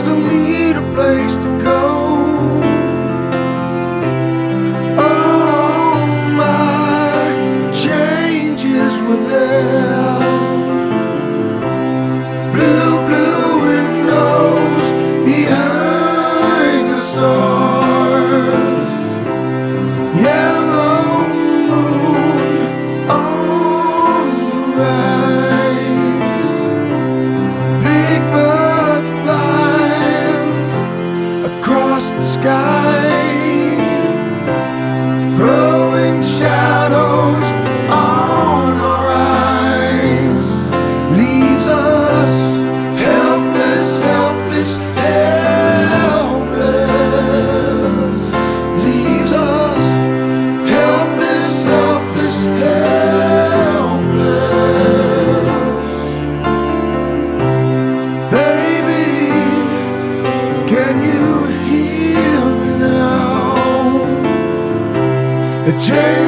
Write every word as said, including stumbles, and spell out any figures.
still need a place to go. Oh, my changes were there. Blue, blue windows behind the stars. Yellow moon on the rise. Big birds flying across the sky, throwing shadows on our eyes. Leaves us helpless, helpless, helpless. Leaves us helpless, helpless, helpless. Baby, can you hear me now? The change